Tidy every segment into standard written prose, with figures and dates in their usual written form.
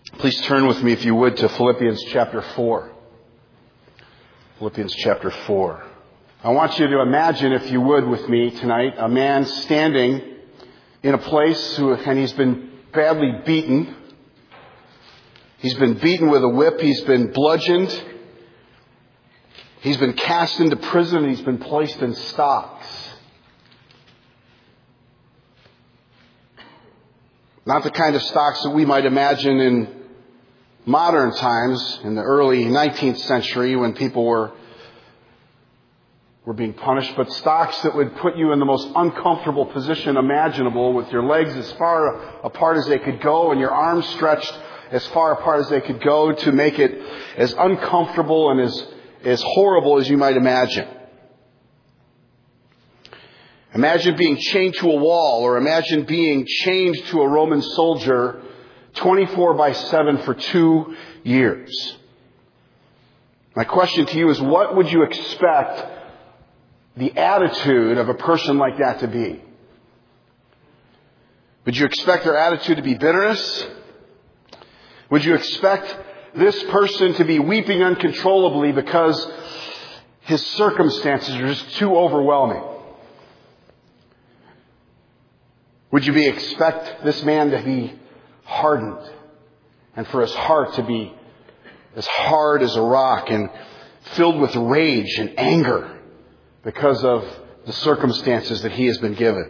Please turn with me, if you would, to Philippians chapter 4. Philippians chapter 4. I want you to imagine, if you would, with me tonight, a man standing in a place and he's been badly beaten. He's been beaten with a whip. He's been bludgeoned. He's been cast into prison. And he's been placed in stocks. Not the kind of stocks that we might imagine in modern times, in the early 19th century, when people were being punished, but stocks that would put you in the most uncomfortable position imaginable, with your legs as far apart as they could go and your arms stretched as far apart as they could go, to make it as uncomfortable and as horrible as you might imagine. Imagine being chained to a wall, or imagine being chained to a Roman soldier 24/7 for 2 years. My question to you is, what would you expect the attitude of a person like that to be? Would you expect their attitude to be bitterness? Would you expect this person to be weeping uncontrollably because his circumstances are just too overwhelming? Would you expect this man to be hardened, and for his heart to be as hard as a rock and filled with rage and anger because of the circumstances that he has been given?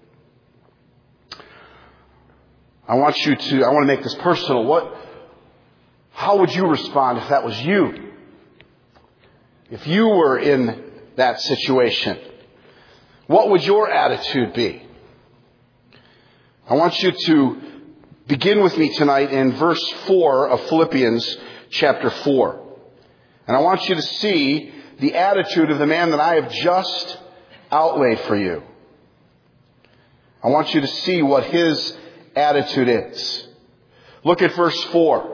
I want to make this personal. How would you respond if that was you? If you were in that situation, what would your attitude be? I want you to begin with me tonight in verse 4 of Philippians chapter 4. And I want you to see the attitude of the man that I have just outlaid for you. I want you to see what his attitude is. Look at verse 4.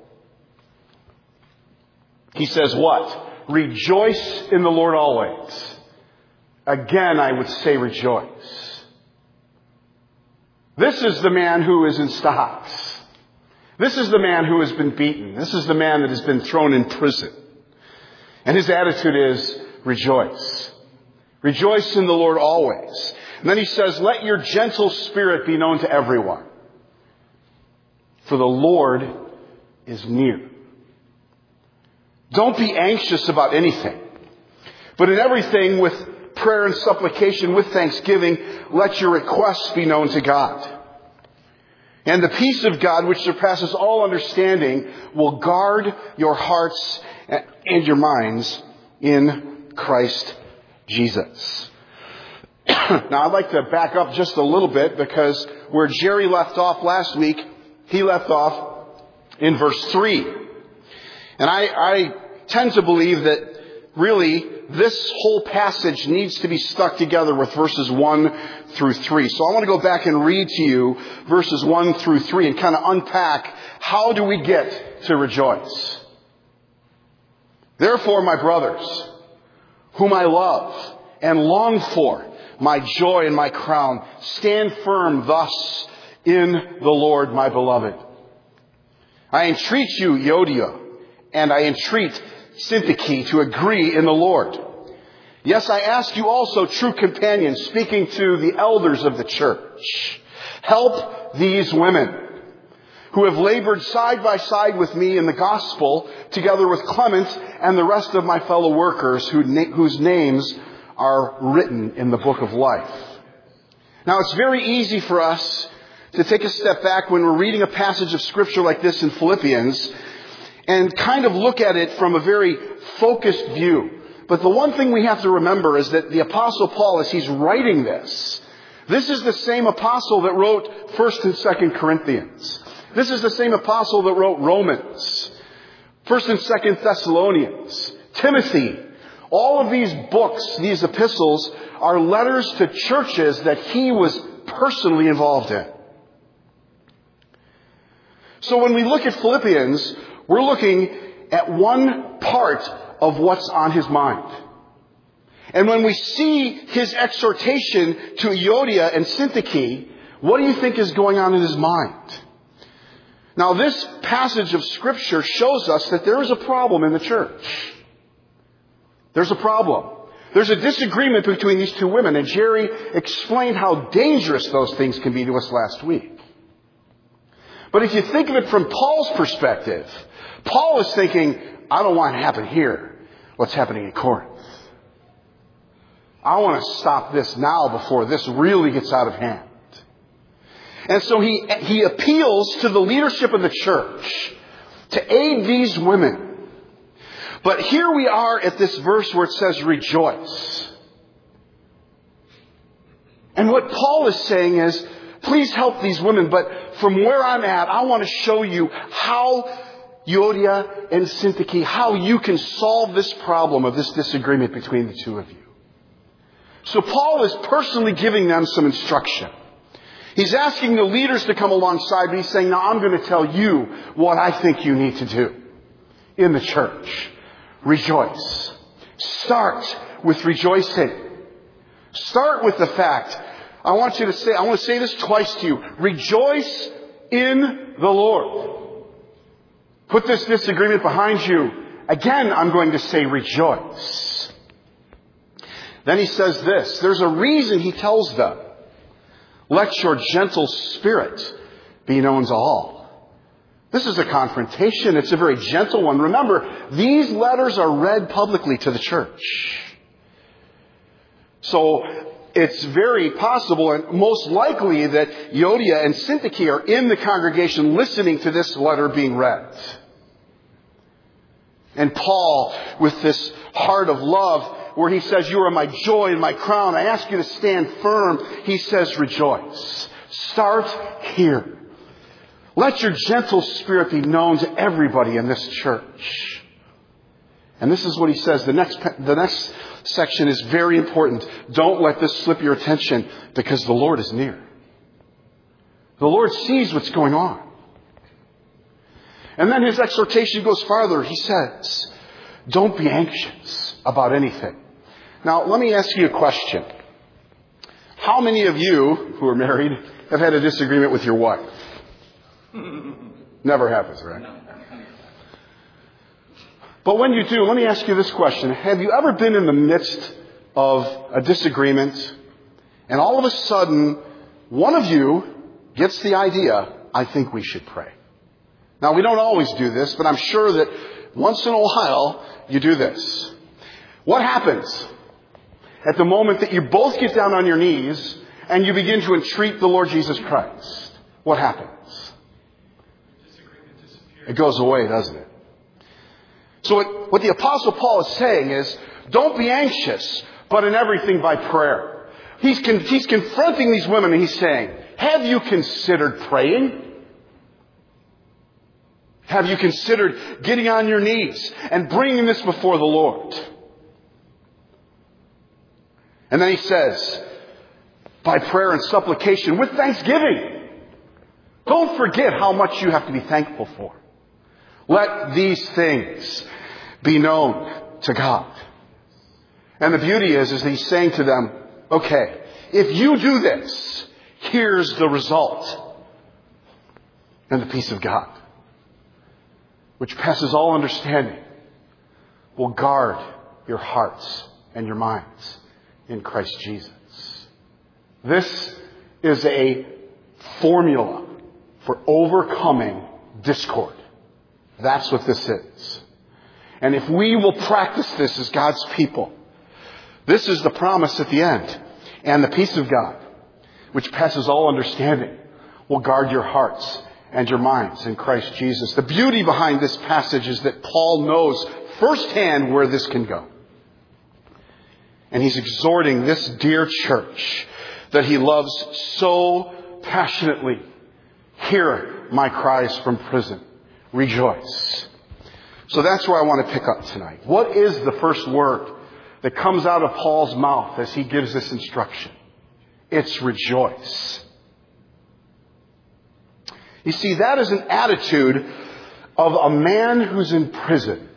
He says what? Rejoice in the Lord always. Again, I would say rejoice. This is the man who is in stocks. This is the man who has been beaten. This is the man that has been thrown in prison. And his attitude is rejoice. Rejoice in the Lord always. And then he says, let your gentle spirit be known to everyone, for the Lord is near. Don't be anxious about anything, but in everything with prayer and supplication, with thanksgiving, let your requests be known to God. And the peace of God, which surpasses all understanding, will guard your hearts and your minds in Christ Jesus. Now, I'd like to back up just a little bit, because where Jerry left off last week, he left off in verse 3. And I tend to believe that really this whole passage needs to be stuck together with verses 1 through 3. So I want to go back and read to you verses 1 through 3 and kind of unpack, how do we get to rejoice? Therefore, my brothers, whom I love and long for, my joy and my crown, stand firm thus in the Lord, my beloved. I entreat you, Euodia, and I entreat Syntyche, to agree in the Lord. Yes, I ask you also, true companions, speaking to the elders of the church, help these women who have labored side by side with me in the gospel, together with Clement and the rest of my fellow workers whose names are written in the book of life. Now, it's very easy for us to take a step back when we're reading a passage of Scripture like this in Philippians and kind of look at it from a very focused view. But the one thing we have to remember is that the Apostle Paul, as he's writing this is the same apostle that wrote 1st and 2nd Corinthians. This is the same apostle that wrote Romans, 1st and 2nd Thessalonians, Timothy. All of these books, these epistles, are letters to churches that he was personally involved in. So when we look at Philippians, we're looking at one part of what's on his mind. And when we see his exhortation to Euodia and Syntyche, what do you think is going on in his mind? Now, this passage of Scripture shows us that there is a problem in the church. There's a problem. There's a disagreement between these two women, and Jerry explained how dangerous those things can be to us last week. But if you think of it from Paul's perspective, Paul is thinking, I don't want it to happen here, what's happening in Corinth. I want to stop this now before this really gets out of hand. And so he appeals to the leadership of the church to aid these women. But here we are at this verse where it says, rejoice. And what Paul is saying is, please help these women, but from where I'm at, I want to show you how Euodia and Syntyche, how you can solve this problem of this disagreement between the two of you. So Paul is personally giving them some instruction. He's asking the leaders to come alongside, but he's saying, now I'm going to tell you what I think you need to do in the church. Rejoice. Start with rejoicing. Start with the fact, I want to say this twice to you. Rejoice in the Lord. Put this disagreement behind you. Again, I'm going to say rejoice. Then he says this. There's a reason he tells them. Let your gentle spirit be known to all. This is a confrontation. It's a very gentle one. Remember, these letters are read publicly to the church. So it's very possible and most likely that Euodia and Syntyche are in the congregation listening to this letter being read. And Paul, with this heart of love, where he says, you are my joy and my crown, I ask you to stand firm, he says, rejoice. Start here. Let your gentle spirit be known to everybody in this church. And this is what he says. The next section is very important. Don't let this slip your attention, because the Lord is near. The Lord sees what's going on. And then his exhortation goes farther. He says, don't be anxious about anything. Now, let me ask you a question. How many of you who are married have had a disagreement with your wife? Never happens, right? But when you do, let me ask you this question. Have you ever been in the midst of a disagreement and all of a sudden one of you gets the idea, I think we should pray? Now, we don't always do this, but I'm sure that once in a while you do this. What happens at the moment that you both get down on your knees and you begin to entreat the Lord Jesus Christ? What happens? It goes away, doesn't it? So what the Apostle Paul is saying is, don't be anxious, but in everything by prayer. He's confronting these women and he's saying, have you considered praying? Have you considered getting on your knees and bringing this before the Lord? And then he says, by prayer and supplication with thanksgiving. Don't forget how much you have to be thankful for. Let these things be known to God. And the beauty is that he's saying to them, okay, if you do this, here's the result. And the peace of God, which passes all understanding, will guard your hearts and your minds in Christ Jesus. This is a formula for overcoming discord. That's what this is. And if we will practice this as God's people, this is the promise at the end. And the peace of God, which passes all understanding, will guard your hearts and your minds in Christ Jesus. The beauty behind this passage is that Paul knows firsthand where this can go. And he's exhorting this dear church that he loves so passionately. Hear my cries from prison. Rejoice. So that's where I want to pick up tonight. What is the first word that comes out of Paul's mouth as he gives this instruction? It's rejoice. You see, that is an attitude of a man who's in prison.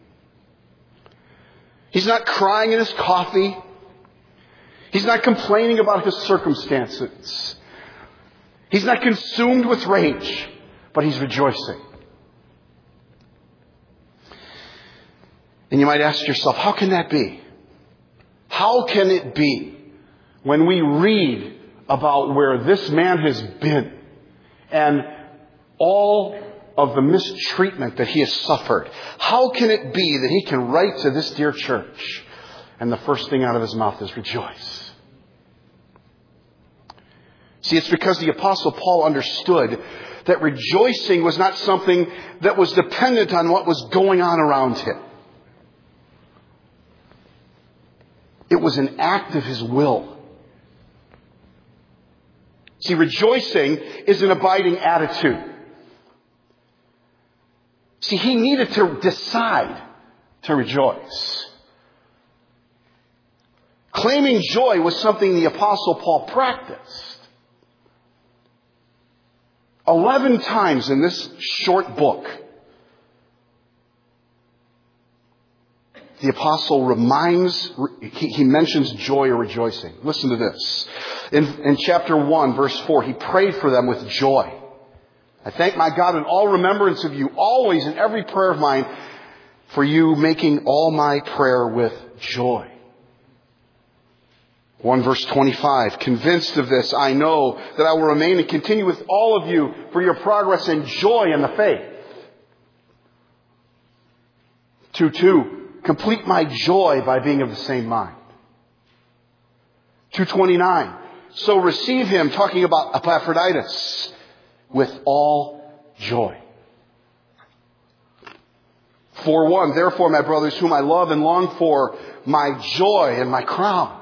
He's not crying in his coffee. He's not complaining about his circumstances. He's not consumed with rage. but he's rejoicing. And you might ask yourself, how can that be? How can it be when we read about where this man has been and all of the mistreatment that he has suffered? How can it be that he can write to this dear church and the first thing out of his mouth is rejoice? See, it's because the Apostle Paul understood that rejoicing was not something that was dependent on what was going on around him. It was an act of his will. See, rejoicing is an abiding attitude. See, he needed to decide to rejoice. Claiming joy was something the Apostle Paul practiced. 11 times in this short book, the apostle he mentions joy or rejoicing. Listen to this. In chapter 1, verse 4, he prayed for them with joy. I thank my God in all remembrance of you, always in every prayer of mine, for you making all my prayer with joy. 1 verse 25, convinced of this, I know that I will remain and continue with all of you for your progress and joy in the faith. 2:2, complete my joy by being of the same mind. 2:29, so receive him, talking about Epaphroditus, with all joy. 4:1, therefore, my brothers, whom I love and long for, my joy and my crown.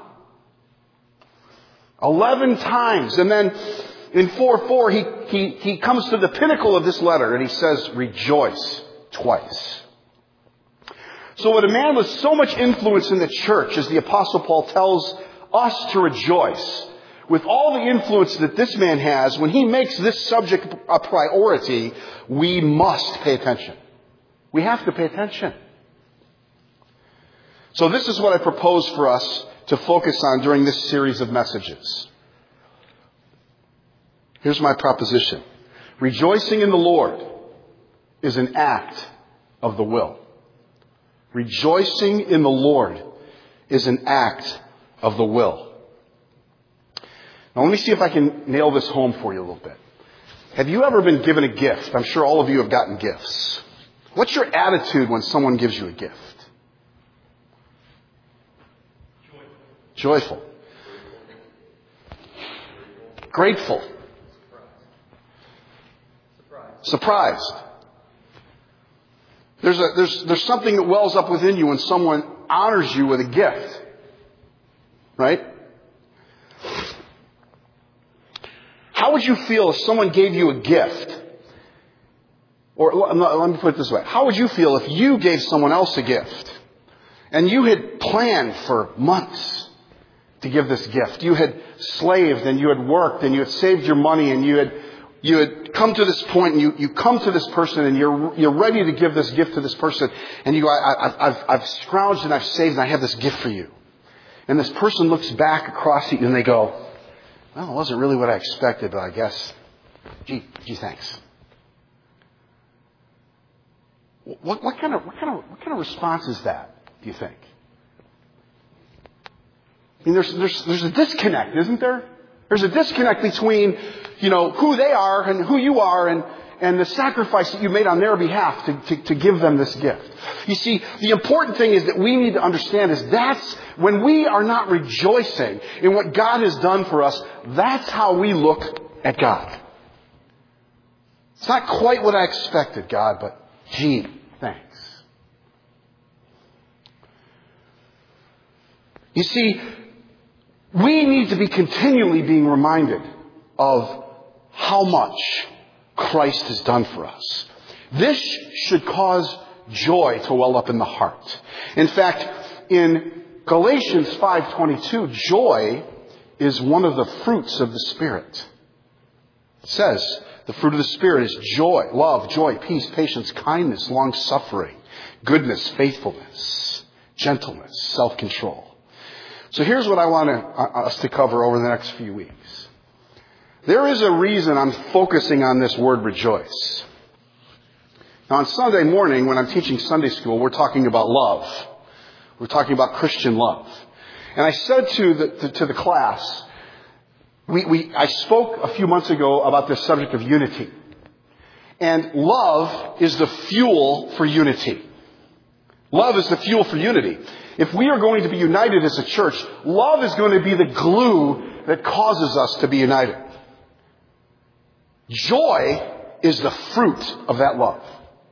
11 times. And then in 4:4, he comes to the pinnacle of this letter and he says, rejoice, twice. So when a man with so much influence in the church as the Apostle Paul tells us to rejoice, with all the influence that this man has, when he makes this subject a priority, we must pay attention. We have to pay attention. So this is what I propose for us to focus on during this series of messages. Here's my proposition. Rejoicing in the Lord is an act of the will. Rejoicing in the Lord is an act of the will. Now let me see if I can nail this home for you a little bit. Have you ever been given a gift? I'm sure all of you have gotten gifts. What's your attitude when someone gives you a gift? Joyful. Grateful. Surprised. There's something that wells up within you when someone honors you with a gift. Right? How would you feel if someone gave you a gift? Or let me put it this way. How would you feel if you gave someone else a gift and you had planned for months to give this gift? You had slaved and you had worked and you had saved your money and you had come to this point and you come to this person and you're ready to give this gift to this person and you go, I've scrounged and I've saved and I have this gift for you. And this person looks back across at you and they go, well, it wasn't really what I expected, but I guess, gee, thanks. What kind of response is that, do you think? I mean, there's a disconnect, isn't there? There's a disconnect between, who they are and who you are and the sacrifice that you made on their behalf to give them this gift. You see, the important thing is that we need to understand is that's when we are not rejoicing in what God has done for us, that's how we look at God. It's not quite what I expected, God, but gee, thanks. You see, we need to be continually being reminded of how much Christ has done for us. This should cause joy to well up in the heart. In fact, in Galatians 5:22, joy is one of the fruits of the Spirit. It says the fruit of the Spirit is joy, love, joy, peace, patience, kindness, long-suffering, goodness, faithfulness, gentleness, self-control. So here's what I want us to cover over the next few weeks. There is a reason I'm focusing on this word rejoice. Now, on Sunday morning, when I'm teaching Sunday school, we're talking about love. We're talking about Christian love. And I said to the class, I spoke a few months ago about this subject of unity. And love is the fuel for unity. Love is the fuel for unity. If we are going to be united as a church, love is going to be the glue that causes us to be united. Joy is the fruit of that love.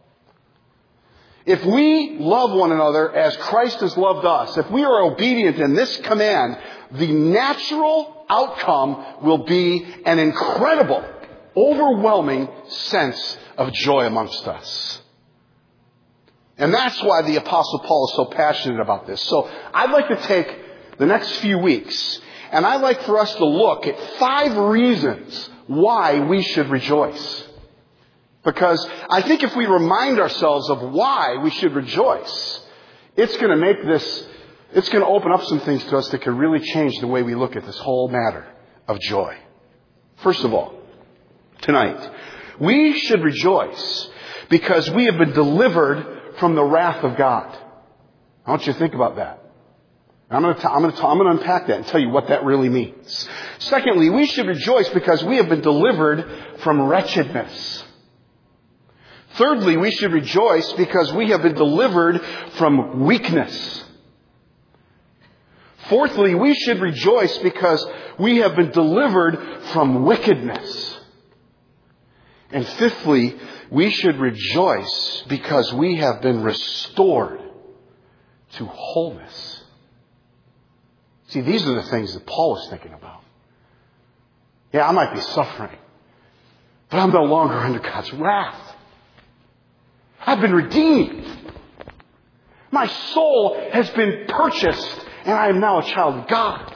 If we love one another as Christ has loved us, if we are obedient in this command, the natural outcome will be an incredible, overwhelming sense of joy amongst us. And that's why the Apostle Paul is so passionate about this. So I'd like to take the next few weeks, and I'd like for us to look at 5 reasons why we should rejoice. Because I think if we remind ourselves of why we should rejoice, it's going to open up some things to us that could really change the way we look at this whole matter of joy. First of all, tonight, we should rejoice because we have been delivered from the wrath of God. I want you to think about that. I'm going to unpack that and tell you what that really means. Secondly, we should rejoice because we have been delivered from wretchedness. Thirdly, we should rejoice because we have been delivered from weakness. Fourthly, we should rejoice because we have been delivered from wickedness. And fifthly, we should rejoice because we have been restored to wholeness. See, these are the things that Paul was thinking about. Yeah, I might be suffering, but I'm no longer under God's wrath. I've been redeemed. My soul has been purchased, and I am now a child of God.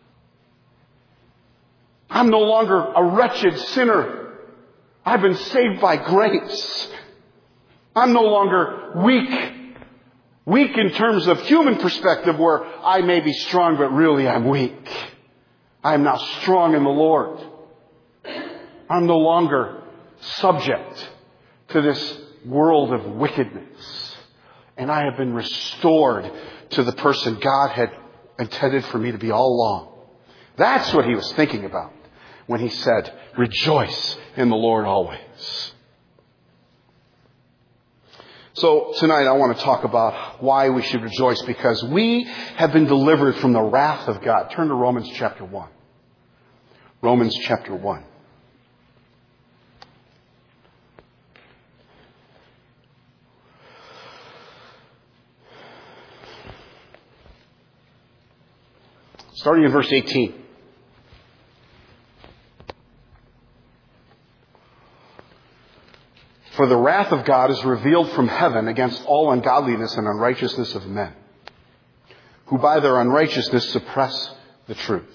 I'm no longer a wretched sinner. I've been saved by grace. I'm no longer weak. Weak in terms of human perspective, where I may be strong, but really I'm weak. I am now strong in the Lord. I'm no longer subject to this world of wickedness. And I have been restored to the person God had intended for me to be all along. That's what he was thinking about when he said, rejoice in the Lord always. So tonight I want to talk about why we should rejoice, because we have been delivered from the wrath of God. Turn to Romans chapter 1. Romans chapter 1. Starting in verse 18. For the wrath of God is revealed from heaven against all ungodliness and unrighteousness of men, who by their unrighteousness suppress the truth.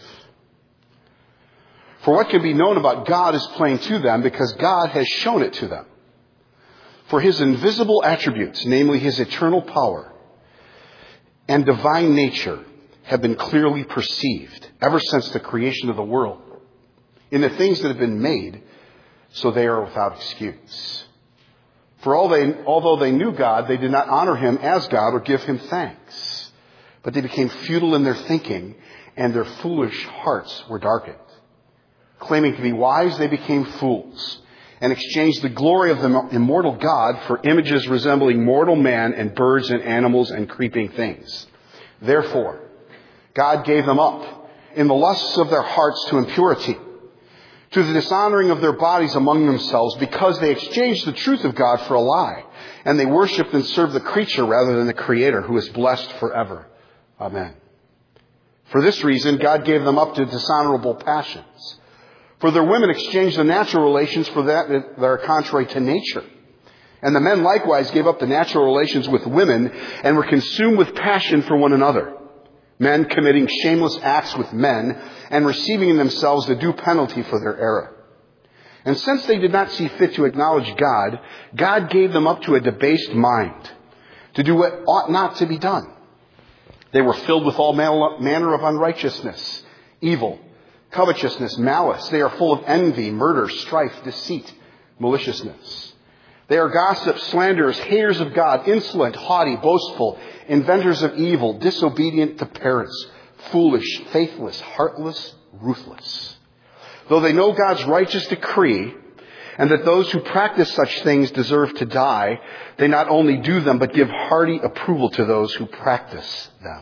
For what can be known about God is plain to them, because God has shown it to them. For his invisible attributes, namely his eternal power and divine nature, have been clearly perceived ever since the creation of the world in the things that have been made, so they are without excuse. For although they knew God, they did not honor him as God or give him thanks. But they became futile in their thinking, and their foolish hearts were darkened. Claiming to be wise, they became fools, and exchanged the glory of the immortal God for images resembling mortal man and birds and animals and creeping things. Therefore, God gave them up in the lusts of their hearts to impurity, to the dishonoring of their bodies among themselves, because they exchanged the truth of God for a lie, and they worshipped and served the creature rather than the Creator, who is blessed forever. Amen. For this reason, God gave them up to dishonorable passions. For their women exchanged the natural relations for that are contrary to nature. And the men likewise gave up the natural relations with women and were consumed with passion for one another. Men committing shameless acts with men and receiving in themselves the due penalty for their error. And since they did not see fit to acknowledge God, God gave them up to a debased mind to do what ought not to be done. They were filled with all manner of unrighteousness, evil, covetousness, malice. They are full of envy, murder, strife, deceit, maliciousness. They are gossips, slanderers, haters of God, insolent, haughty, boastful, inventors of evil, disobedient to parents, foolish, faithless, heartless, ruthless. Though they know God's righteous decree and that those who practice such things deserve to die, they not only do them, but give hearty approval to those who practice them.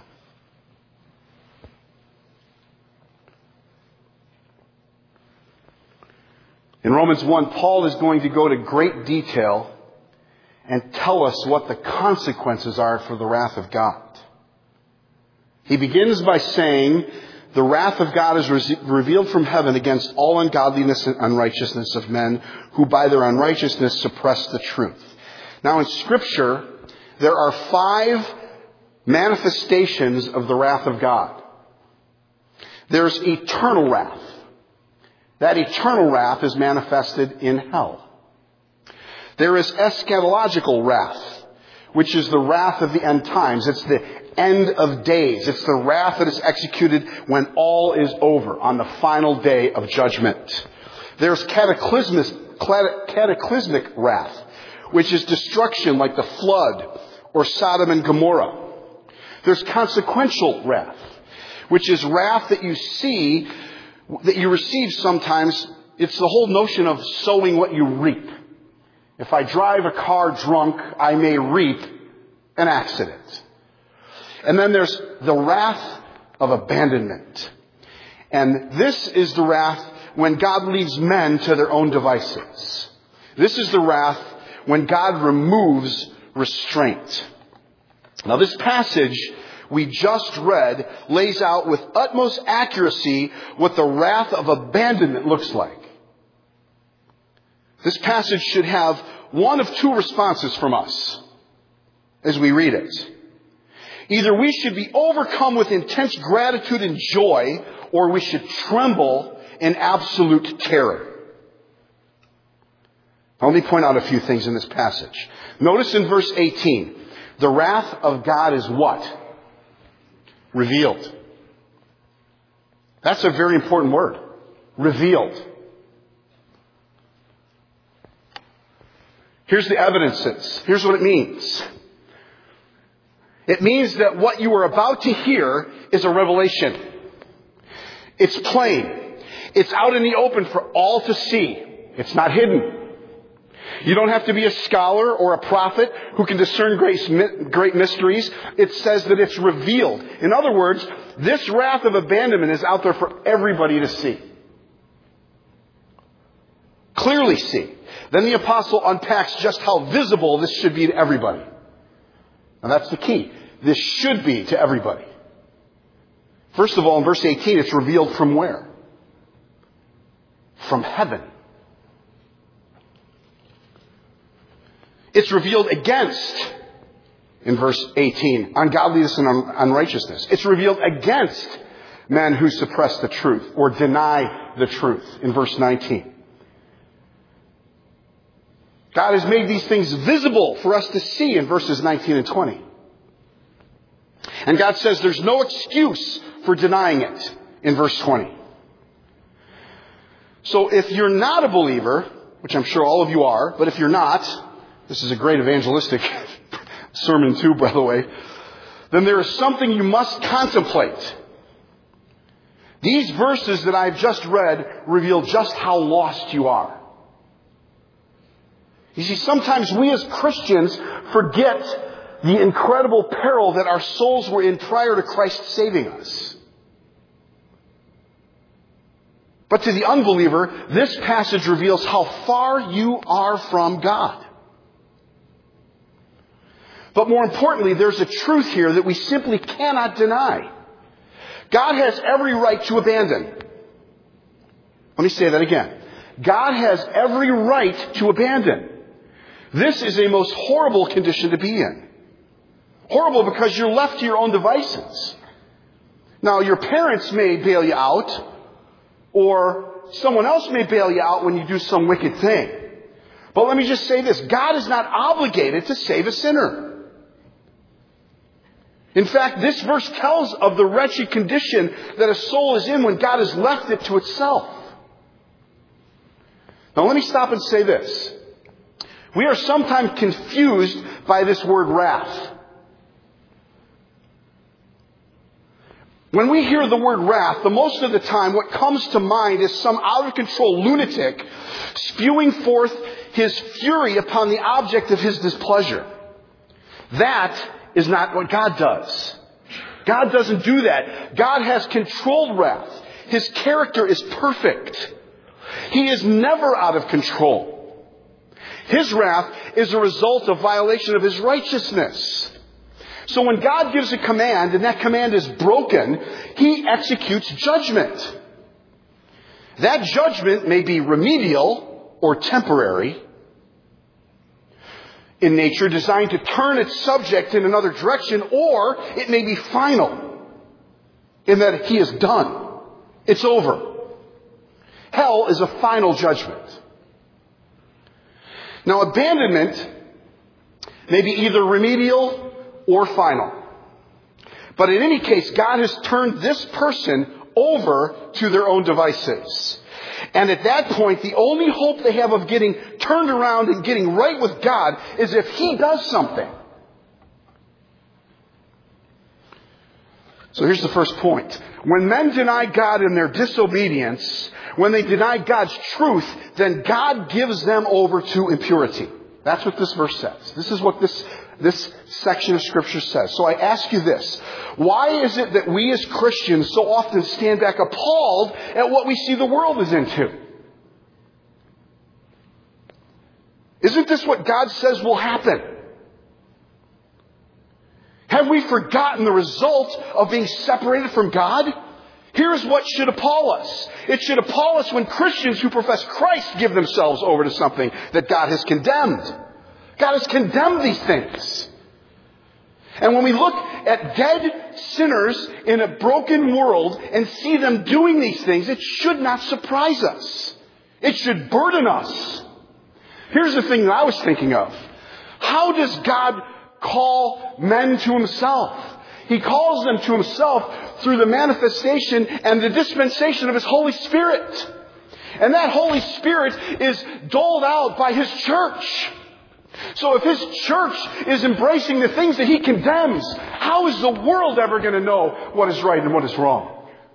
In Romans 1, Paul is going to go to great detail and tell us what the consequences are for the wrath of God. He begins by saying, the wrath of God is revealed from heaven against all ungodliness and unrighteousness of men who by their unrighteousness suppress the truth. Now in Scripture, there are 5 manifestations of the wrath of God. There's eternal wrath. That eternal wrath is manifested in hell. There is eschatological wrath, which is the wrath of the end times. It's the end of days. It's the wrath that is executed when all is over, on the final day of judgment. There's cataclysmic wrath, which is destruction like the flood or Sodom and Gomorrah. There's consequential wrath, which is wrath that you see, that you receive sometimes. It's the whole notion of sowing what you reap. If I drive a car drunk, I may reap an accident. And then there's the wrath of abandonment. And this is the wrath when God leaves men to their own devices. This is the wrath when God removes restraint. Now this passage we just read lays out with utmost accuracy what the wrath of abandonment looks like. This passage should have one of 2 responses from us as we read it. Either we should be overcome with intense gratitude and joy, or we should tremble in absolute terror. Now, let me point out a few things in this passage. Notice in verse 18, the wrath of God is what? Revealed. That's a very important word. Revealed. Here's the evidences. Here's what it means. It means that what you are about to hear is a revelation. It's plain. It's out in the open for all to see. It's not hidden. You don't have to be a scholar or a prophet who can discern great mysteries. It says that it's revealed. In other words, this wrath of abandonment is out there for everybody to see. Clearly see. Then the apostle unpacks just how visible this should be to everybody. Now that's the key. This should be to everybody. First of all, in verse 18, it's revealed from where? From heaven. It's revealed against, in verse 18, ungodliness and unrighteousness. It's revealed against men who suppress the truth or deny the truth, in verse 19. God has made these things visible for us to see in verses 19 and 20. And God says there's no excuse for denying it in verse 20. So if you're not a believer, which I'm sure all of you are, but if you're not, this is a great evangelistic sermon too, by the way, then there is something you must contemplate. These verses that I've just read reveal just how lost you are. You see, sometimes we as Christians forget the incredible peril that our souls were in prior to Christ saving us. But to the unbeliever, this passage reveals how far you are from God. But more importantly, there's a truth here that we simply cannot deny. God has every right to abandon. Let me say that again. God has every right to abandon. This is a most horrible condition to be in. Horrible because you're left to your own devices. Now, your parents may bail you out, or someone else may bail you out when you do some wicked thing. But let me just say this. God is not obligated to save a sinner. In fact, this verse tells of the wretched condition that a soul is in when God has left it to itself. Now let me stop and say this. We are sometimes confused by this word wrath. When we hear the word wrath, the most of the time what comes to mind is some out-of-control lunatic spewing forth his fury upon the object of his displeasure. That is not what God does. God doesn't do that. God has controlled wrath. His character is perfect. He is never out of control. His wrath is a result of violation of His righteousness. So when God gives a command and that command is broken, He executes judgment. That judgment may be remedial or temporary in nature, designed to turn its subject in another direction, or it may be final in that He is done. It's over. Hell is a final judgment. Now, abandonment may be either remedial or final. But in any case, God has turned this person over to their own devices. And at that point, the only hope they have of getting turned around and getting right with God is if He does something. So here's the first point. When men deny God in their disobedience, when they deny God's truth, then God gives them over to impurity. That's what this verse says. This is what this section of Scripture says. So I ask you this. Why is it that we as Christians so often stand back appalled at what we see the world is into? Isn't this what God says will happen? Have we forgotten the result of being separated from God? Here's what should appall us. It should appall us when Christians who profess Christ give themselves over to something that God has condemned. God has condemned these things. And when we look at dead sinners in a broken world and see them doing these things, it should not surprise us. It should burden us. Here's the thing that I was thinking of. How does God call men to Himself? He calls them to Himself through the manifestation and the dispensation of His Holy Spirit. And that Holy Spirit is doled out by His church. So if His church is embracing the things that He condemns, how is the world ever going to know what is right and what is wrong?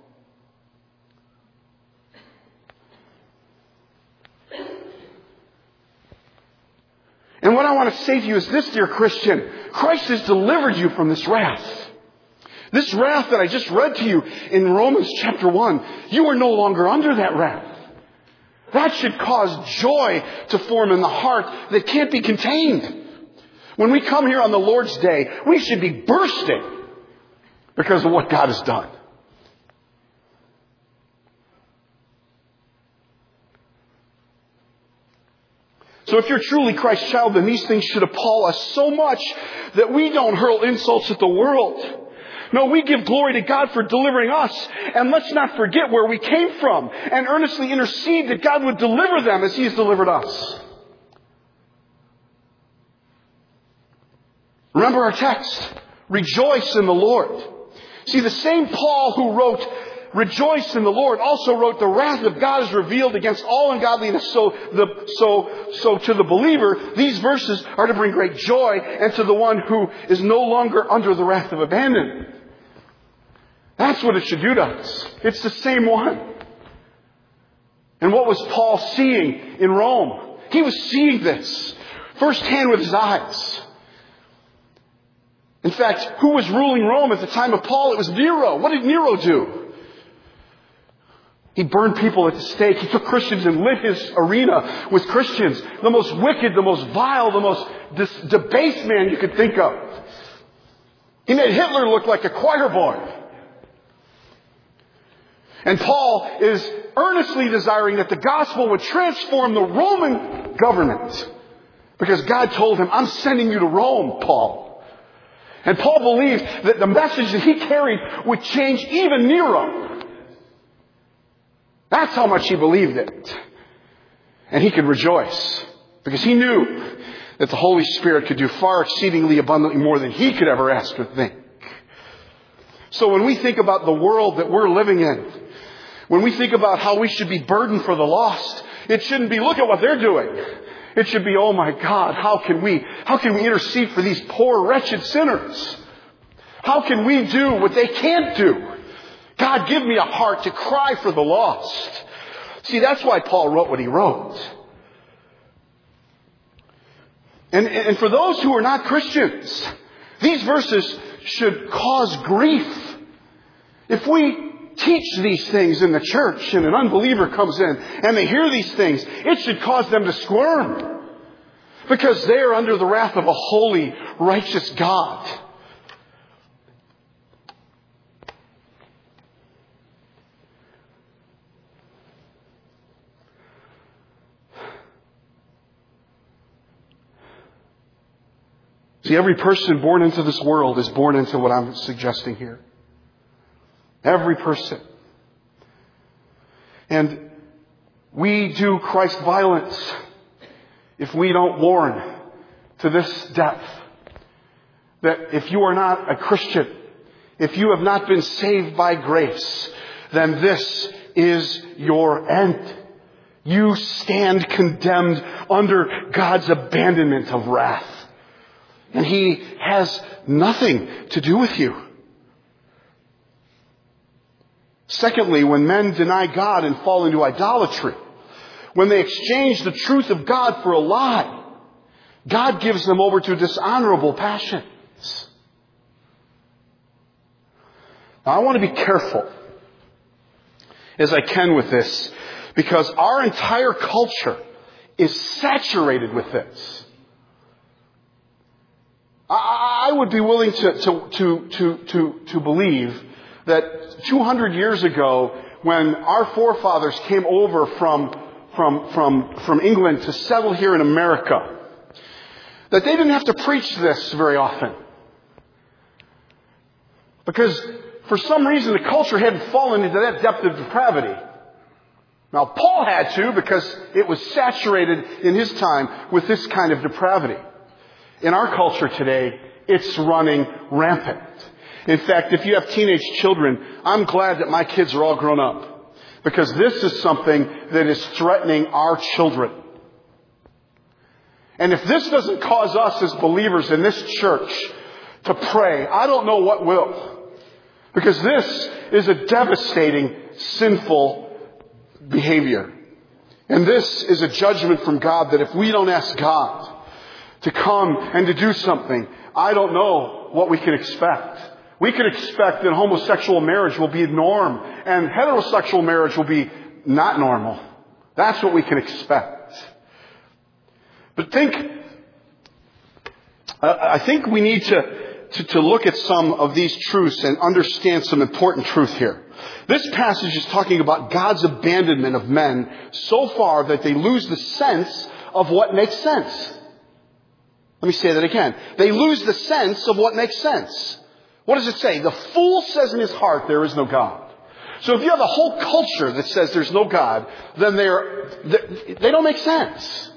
And what I want to say to you is this, dear Christian. Christ has delivered you from this wrath. This wrath that I just read to you in Romans chapter 1, you are no longer under that wrath. That should cause joy to form in the heart that can't be contained. When we come here on the Lord's Day, we should be bursting because of what God has done. So if you're truly Christ's child, then these things should appall us so much that we don't hurl insults at the world. No, we give glory to God for delivering us. And let's not forget where we came from and earnestly intercede that God would deliver them as He has delivered us. Remember our text. Rejoice in the Lord. See, the same Paul who wrote, rejoice in the Lord, also wrote, the wrath of God is revealed against all ungodliness. So to the believer, these verses are to bring great joy, and to the one who is no longer under the wrath of abandonment. That's what it should do to us. It's the same one. And what was Paul seeing in Rome? He was seeing this firsthand with his eyes. In fact, who was ruling Rome at the time of Paul? It was Nero. What did Nero do? He burned people at the stake. He took Christians and lit his arena with Christians. The most wicked, the most vile, the most debased man you could think of. He made Hitler look like a choir boy. And Paul is earnestly desiring that the gospel would transform the Roman government. Because God told him, I'm sending you to Rome, Paul. And Paul believed that the message that he carried would change even Nero. That's how much he believed it. And he could rejoice. Because he knew that the Holy Spirit could do far exceedingly abundantly more than he could ever ask or think. So when we think about the world that we're living in, when we think about how we should be burdened for the lost, it shouldn't be, look at what they're doing. It should be, oh my God, how can we intercede for these poor, wretched sinners? How can we do what they can't do? God, give me a heart to cry for the lost. See, that's why Paul wrote what he wrote. And for those who are not Christians, these verses should cause grief. If we teach these things in the church and an unbeliever comes in and they hear these things, it should cause them to squirm. Because they are under the wrath of a holy, righteous God. See, every person born into this world is born into what I'm suggesting here. Every person. And we do Christ violence if we don't warn to this depth that if you are not a Christian, if you have not been saved by grace, then this is your end. You stand condemned under God's abandonment of wrath. And He has nothing to do with you. Secondly, when men deny God and fall into idolatry, when they exchange the truth of God for a lie, God gives them over to dishonorable passions. Now, I want to be careful as I can with this, because our entire culture is saturated with this. I would be willing to believe that 200 years ago, when our forefathers came over from England to settle here in America, that they didn't have to preach this very often. Because for some reason the culture hadn't fallen into that depth of depravity. Now Paul had to, because it was saturated in his time with this kind of depravity. In our culture today, it's running rampant. In fact, if you have teenage children, I'm glad that my kids are all grown up. Because this is something that is threatening our children. And if this doesn't cause us as believers in this church to pray, I don't know what will. Because this is a devastating, sinful behavior. And this is a judgment from God that if we don't ask God to come and to do something, I don't know what we can expect. We can expect that homosexual marriage will be the norm and heterosexual marriage will be not normal. That's what we can expect. But I think we need to look at some of these truths and understand some important truth here. This passage is talking about God's abandonment of men so far that they lose the sense of what makes sense. Let me say that again. They lose the sense of what makes sense. What does it say? The fool says in his heart, there is no God. So if you have a whole culture that says there's no God, then they don't make sense.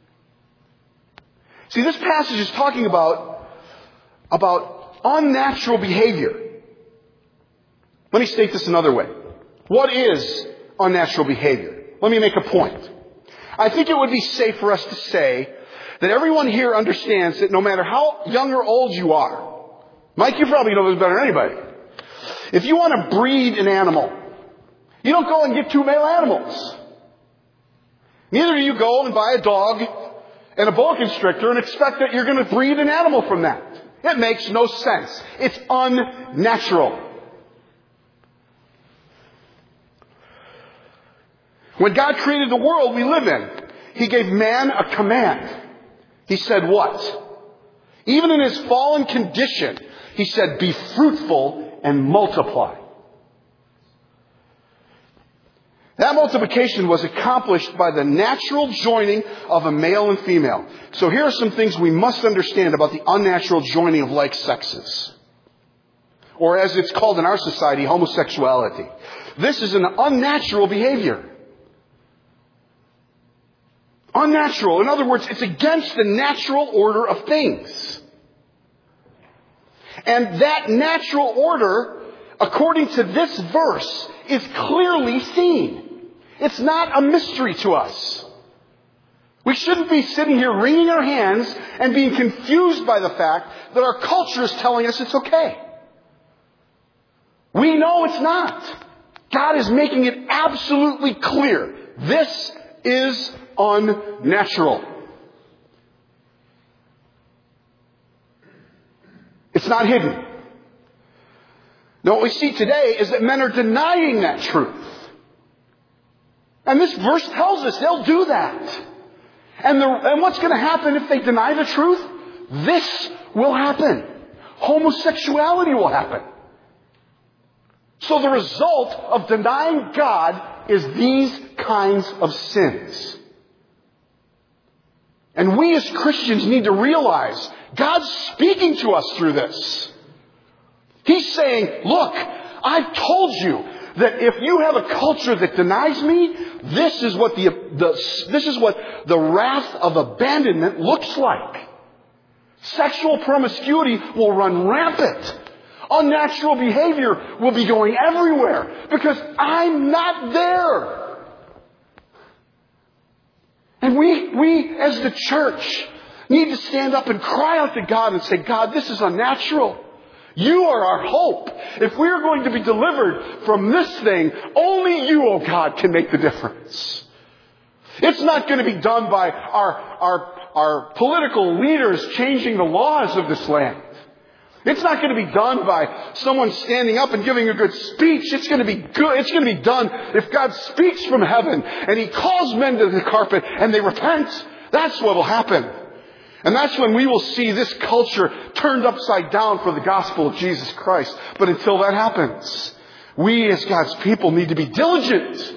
See, this passage is talking about unnatural behavior. Let me state this another way. What is unnatural behavior? Let me make a point. I think it would be safe for us to say that everyone here understands that no matter how young or old you are, Mike, you probably know this better than anybody. If you want to breed an animal, you don't go and get two male animals. Neither do you go and buy a dog and a boa constrictor and expect that you're going to breed an animal from that. It makes no sense. It's unnatural. When God created the world we live in, He gave man a command. He said what? Even in his fallen condition, He said, be fruitful and multiply. That multiplication was accomplished by the natural joining of a male and female. So here are some things we must understand about the unnatural joining of like sexes. Or as it's called in our society, homosexuality. This is an unnatural behavior. Unnatural. In other words, it's against the natural order of things. And that natural order according to this verse, is clearly seen. It's not a mystery to us. We shouldn't be sitting here wringing our hands and being confused by the fact that our culture is telling us it's okay. We know it's not. God is making it absolutely clear. This is unnatural. It's not hidden. Now what we see today is that men are denying that truth. And this verse tells us they'll do that. And what's going to happen if they deny the truth? This will happen. Homosexuality will happen. So the result of denying God is these kinds of sins. And we as Christians need to realize God's speaking to us through this. He's saying, look, I've told you that if you have a culture that denies me, this is what the wrath of abandonment looks like. Sexual promiscuity will run rampant. Unnatural behavior will be going everywhere because I'm not there. And we as the church need to stand up and cry out to God and say, God, this is unnatural. You are our hope. If we are going to be delivered from this thing, only you, oh God, can make the difference. It's not going to be done by our political leaders changing the laws of this land. It's not going to be done by someone standing up and giving a good speech. It's going to be good. It's going to be done if God speaks from heaven and He calls men to the carpet and they repent. That's what will happen. And that's when we will see this culture turned upside down for the gospel of Jesus Christ. But until that happens, we as God's people need to be diligent.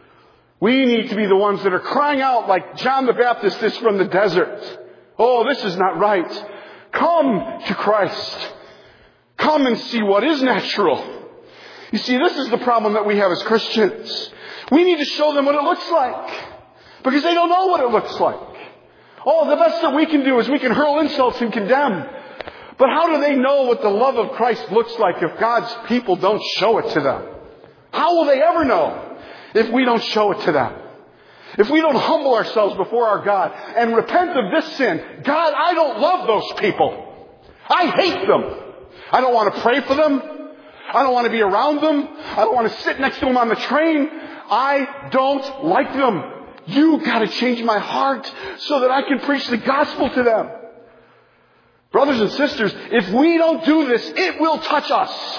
We need to be the ones that are crying out like John the Baptist is from the desert. Oh, this is not right. Come to Christ. Come and see what is natural. You see, this is the problem that we have as Christians. We need to show them what it looks like. Because they don't know what it looks like. Oh, the best that we can do is we can hurl insults and condemn. But how do they know what the love of Christ looks like if God's people don't show it to them? How will they ever know if we don't show it to them? If we don't humble ourselves before our God and repent of this sin, God, I don't love those people. I hate them. I don't want to pray for them. I don't want to be around them. I don't want to sit next to them on the train. I don't like them. You got to change my heart so that I can preach the gospel to them. Brothers and sisters, if we don't do this, it will touch us.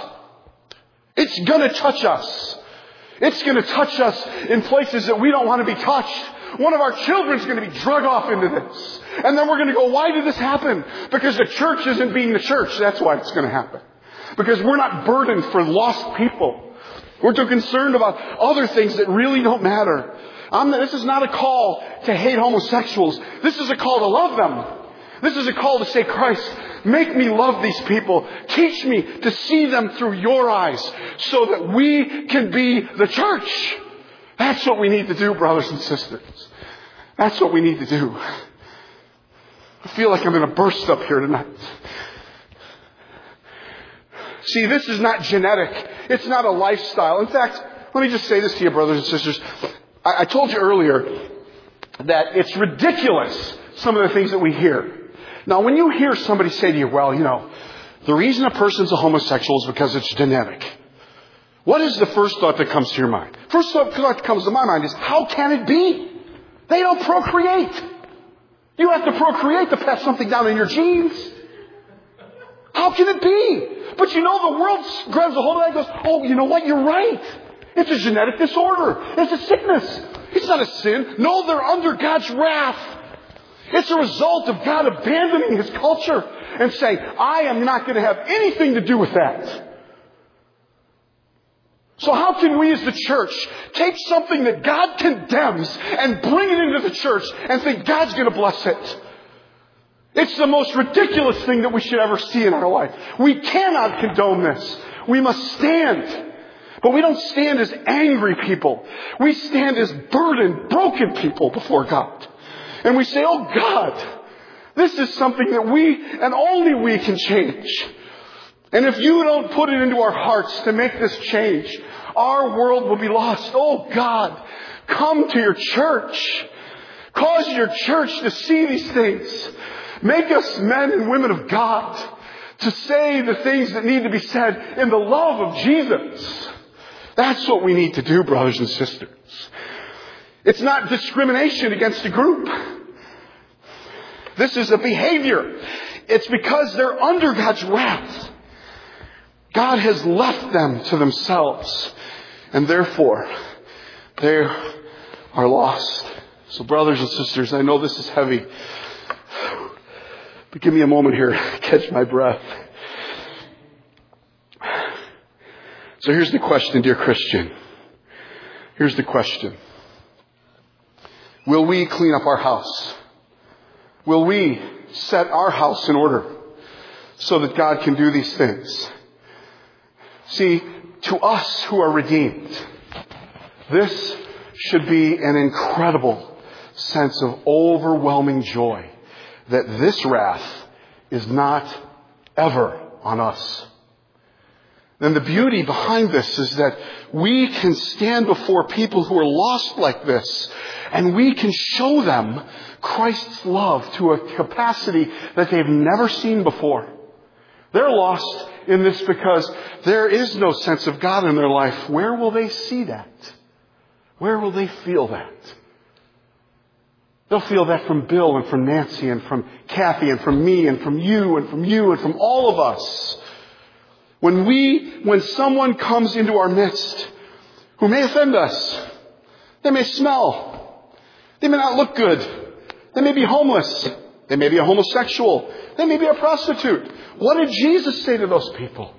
It's going to touch us. It's going to touch us in places that we don't want to be touched. One of our children's going to be drug off into this. And then we're going to go, why did this happen? Because the church isn't being the church. That's why it's going to happen. Because we're not burdened for lost people. We're too concerned about other things that really don't matter. This is not a call to hate homosexuals. This is a call to love them. This is a call to say, Christ, make me love these people. Teach me to see them through your eyes so that we can be the church. That's what we need to do, brothers and sisters. That's what we need to do. I feel like I'm going to burst up here tonight. See, this is not genetic. It's not a lifestyle. In fact, let me just say this to you, brothers and sisters. I told you earlier that it's ridiculous, some of the things that we hear. Now, when you hear somebody say to you, well, the reason a person's a homosexual is because it's genetic. What is the first thought that comes to your mind? First thought that comes to my mind is, how can it be? They don't procreate. You have to procreate to pass something down in your genes. How can it be? But the world grabs a hold of that and goes, oh, you know what? You're right. It's a genetic disorder. It's a sickness. It's not a sin. No, they're under God's wrath. It's a result of God abandoning His culture and saying, I am not going to have anything to do with that. So how can we as the church take something that God condemns and bring it into the church and think God's going to bless it? It's the most ridiculous thing that we should ever see in our life. We cannot condone this. We must stand. But we don't stand as angry people. We stand as burdened, broken people before God. And we say, oh God, this is something that we and only we can change. And if you don't put it into our hearts to make this change, our world will be lost. Oh God, come to your church. Cause your church to see these things. Make us men and women of God to say the things that need to be said in the love of Jesus. That's what we need to do, brothers and sisters. It's not discrimination against a group. This is a behavior. It's because they're under God's wrath. God has left them to themselves, and therefore they are lost. So brothers and sisters, I know this is heavy, but give me a moment here to catch my breath. So here's the question, dear Christian. Here's the question. Will we clean up our house? Will we set our house in order so that God can do these things? See, to us who are redeemed, this should be an incredible sense of overwhelming joy that this wrath is not ever on us. And the beauty behind this is that we can stand before people who are lost like this, and we can show them Christ's love to a capacity that they've never seen before. They're lost in this because there is no sense of God in their life. Where will they see that? Where will they feel that? They'll feel that from Bill and from Nancy and from Kathy and from me and from you and from you and from all of us. When someone comes into our midst who may offend us, they may smell, they may not look good, they may be homeless, they may be a homosexual, they may be a prostitute. What did Jesus say to those people?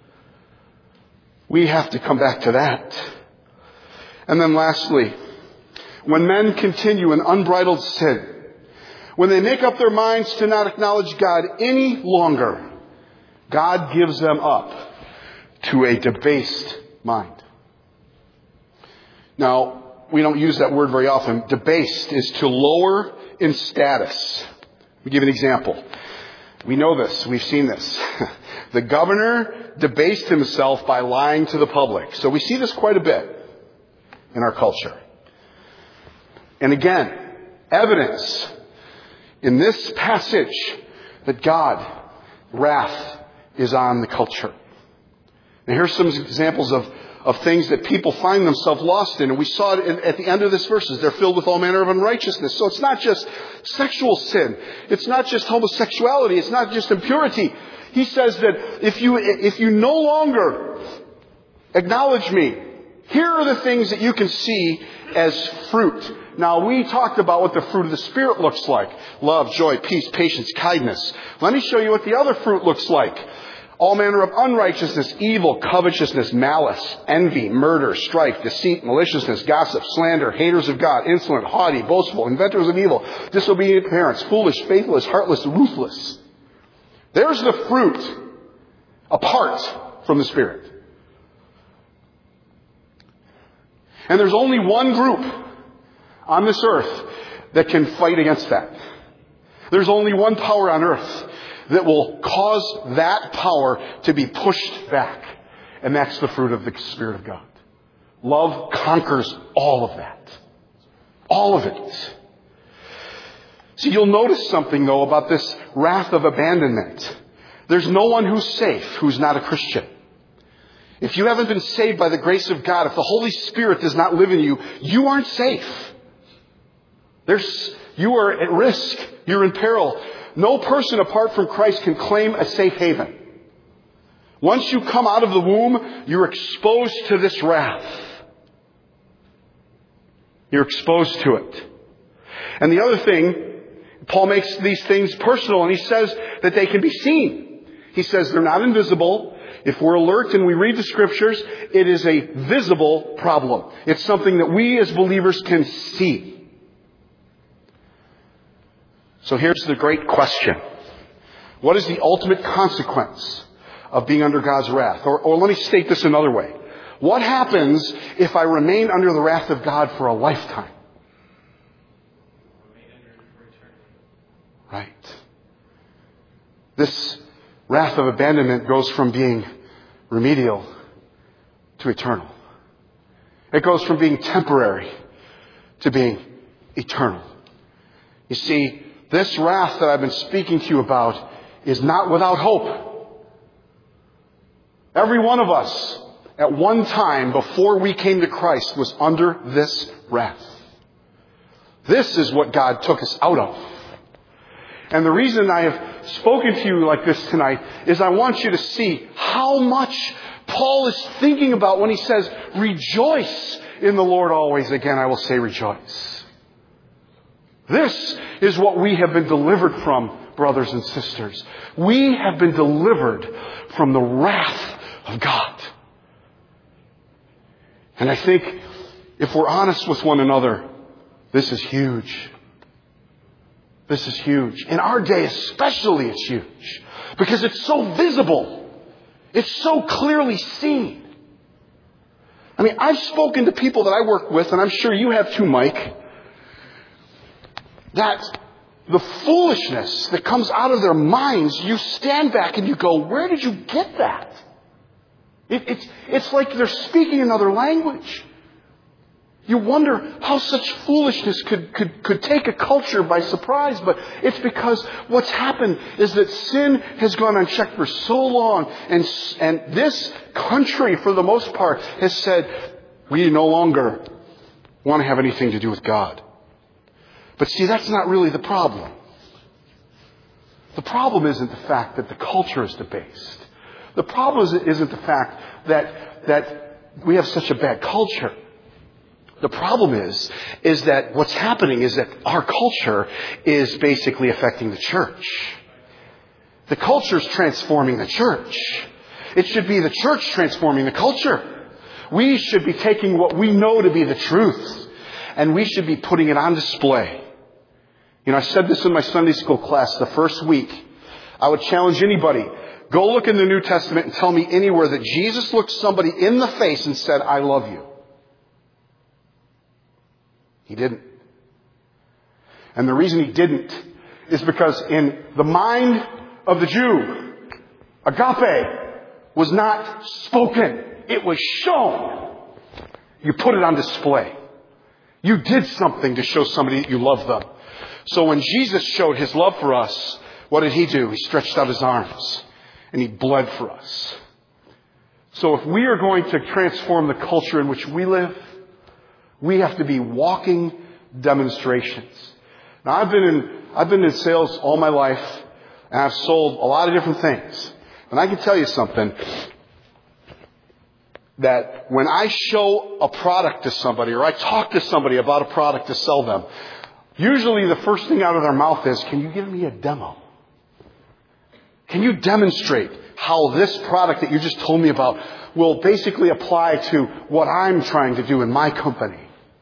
We have to come back to that. And then lastly, when men continue in unbridled sin, when they make up their minds to not acknowledge God any longer, God gives them up to a debased mind. Now, we don't use that word very often. Debased is to lower in status. Let me give you an example. We know this. We've seen this. The governor debased himself by lying to the public. So we see this quite a bit in our culture. And again, evidence in this passage that God, wrath, is on the culture. Now here's some examples of things that people find themselves lost in. And we saw it at the end of this verses. They're filled with all manner of unrighteousness. So it's not just sexual sin. It's not just homosexuality. It's not just impurity. He says that if you no longer acknowledge me, here are the things that you can see as fruit. Now, we talked about what the fruit of the Spirit looks like. Love, joy, peace, patience, kindness. Let me show you what the other fruit looks like. All manner of unrighteousness, evil, covetousness, malice, envy, murder, strife, deceit, maliciousness, gossip, slander, haters of God, insolent, haughty, boastful, inventors of evil, disobedient parents, foolish, faithless, heartless, ruthless. There's the fruit apart from the Spirit. And there's only one group on this earth that can fight against that. There's only one power on earth that will cause that power to be pushed back. And that's the fruit of the Spirit of God. Love conquers all of that. All of it. See, you'll notice something, though, about this wrath of abandonment. There's no one who's safe who's not a Christian. If you haven't been saved by the grace of God, if the Holy Spirit does not live in you, you aren't safe. You are at risk. You're in peril. No person apart from Christ can claim a safe haven. Once you come out of the womb, you're exposed to this wrath. You're exposed to it. And the other thing, Paul makes these things personal, and he says that they can be seen. He says they're not invisible. If we're alert and we read the Scriptures, it is a visible problem. It's something that we as believers can see. So here's the great question. What is the ultimate consequence of being under God's wrath? Or let me state this another way. What happens if I remain under the wrath of God for a lifetime? Right. Wrath of abandonment goes from being remedial to eternal. It goes from being temporary to being eternal. You see, this wrath that I've been speaking to you about is not without hope. Every one of us, at one time before we came to Christ, was under this wrath. This is what God took us out of. And the reason I have spoken to you like this tonight is I want you to see how much Paul is thinking about when he says, rejoice in the Lord always. Again, I will say rejoice. This is what we have been delivered from, brothers and sisters. We have been delivered from the wrath of God. And I think if we're honest with one another, this is huge. This is huge. In our day especially, it's huge. Because it's so visible. It's so clearly seen. I mean, I've spoken to people that I work with, and I'm sure you have too, Mike, that the foolishness that comes out of their minds, you stand back and you go, where did you get that? It's like they're speaking another language. You wonder how such foolishness could take a culture by surprise, but it's because what's happened is that sin has gone unchecked for so long, and this country, for the most part, has said, we no longer want to have anything to do with God. But see, that's not really the problem. The problem isn't the fact that the culture is debased. The problem isn't the fact that we have such a bad culture. The problem is that what's happening is that our culture is basically affecting the church. The culture is transforming the church. It should be the church transforming the culture. We should be taking what we know to be the truth, and we should be putting it on display. You know, I said this in my Sunday school class the first week. I would challenge anybody, go look in the New Testament and tell me anywhere that Jesus looked somebody in the face and said, I love you. He didn't. And the reason he didn't is because in the mind of the Jew, agape was not spoken. It was shown. You put it on display. You did something to show somebody that you love them. So when Jesus showed his love for us, what did he do? He stretched out his arms and he bled for us. So if we are going to transform the culture in which we live, we have to be walking demonstrations. Now, I've been in sales all my life, and I've sold a lot of different things. And I can tell you something, that when I show a product to somebody, or I talk to somebody about a product to sell them, usually the first thing out of their mouth is, can you give me a demo? Can you demonstrate how this product that you just told me about will basically apply to what I'm trying to do in my company?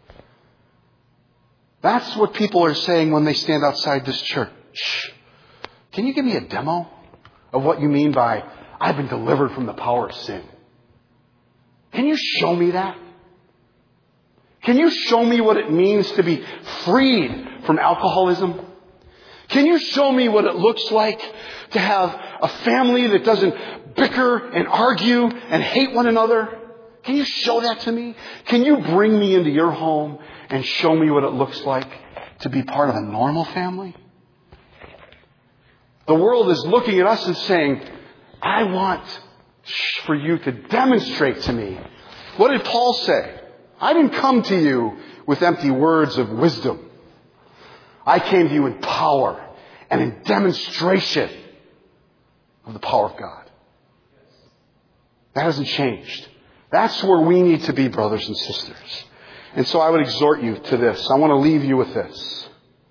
That's what people are saying when they stand outside this church. Can you give me a demo of what you mean by, I've been delivered from the power of sin? Can you show me that? Can you show me what it means to be freed from alcoholism? Can you show me what it looks like to have a family that doesn't bicker and argue and hate one another? Can you show that to me? Can you bring me into your home and show me what it looks like to be part of a normal family? The world is looking at us and saying, I want for you to demonstrate to me. What did Paul say? I didn't come to you with empty words of wisdom. I came to you in power and in demonstration of the power of God. That hasn't changed. That's where we need to be, brothers and sisters. And so I would exhort you to this. I want to leave you with this.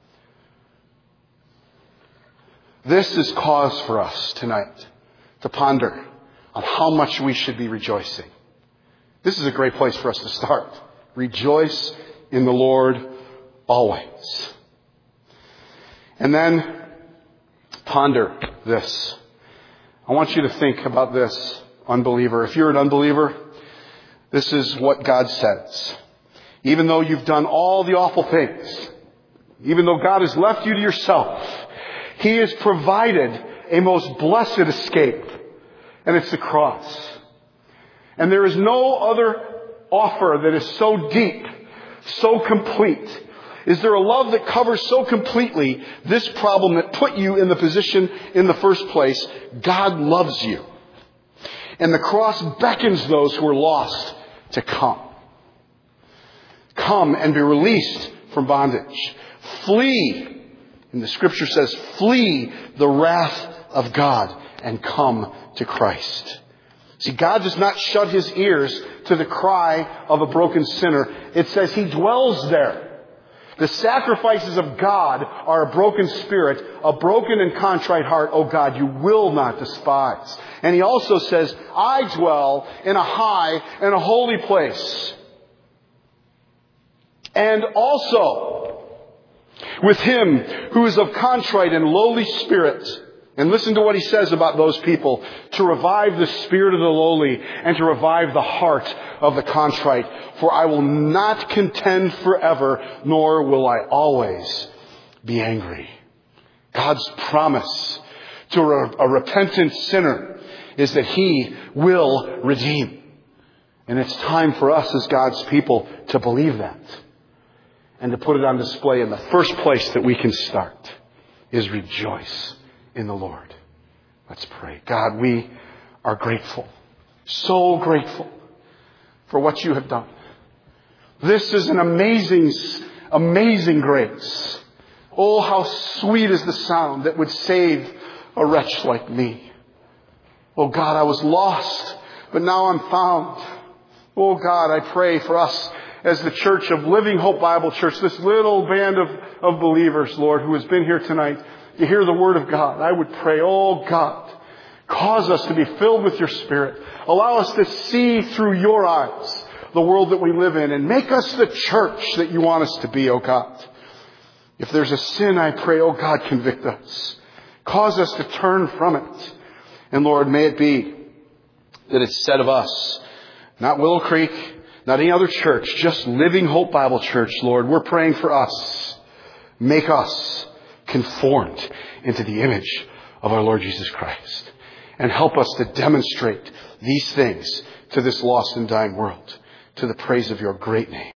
This is cause for us tonight to ponder on how much we should be rejoicing. This is a great place for us to start. Rejoice in the Lord always. And then ponder this. I want you to think about this, unbeliever. If you're an unbeliever, this is what God says. Even though you've done all the awful things, even though God has left you to yourself, He has provided a most blessed escape, and it's the cross. And there is no other offer that is so deep, so complete. Is there a love that covers so completely this problem that put you in the position in the first place? God loves you. And the cross beckons those who are lost to come. Come and be released from bondage. Flee. And the scripture says, flee the wrath of God and come to Christ. See, God does not shut his ears to the cry of a broken sinner. It says he dwells there. The sacrifices of God are a broken spirit, a broken and contrite heart. Oh God, you will not despise. And he also says, I dwell in a high and a holy place. And also with him who is of contrite and lowly spirit. And listen to what he says about those people. To revive the spirit of the lowly and to revive the heart of the contrite. For I will not contend forever, nor will I always be angry. God's promise to a repentant sinner is that he will redeem. And it's time for us as God's people to believe that. And to put it on display. In the first place that we can start is rejoice in the Lord. Let's pray. God, we are grateful. So grateful for what you have done. This is an amazing grace. Oh, how sweet is the sound that would save a wretch like me. Oh God, I was lost, but now I'm found. Oh God, I pray for us as the church of Living Hope Bible Church, this little band of believers, Lord, who has been here tonight to hear the Word of God. I would pray, oh God, cause us to be filled with your Spirit. Allow us to see through your eyes the world that we live in and make us the church that you want us to be, oh God. If there's a sin, I pray, oh God, convict us. Cause us to turn from it. And Lord, may it be that it's said of us, not Willow Creek, not any other church, just Living Hope Bible Church, Lord. We're praying for us. Make us conformed into the image of our Lord Jesus Christ. And help us to demonstrate these things to this lost and dying world, to the praise of your great name.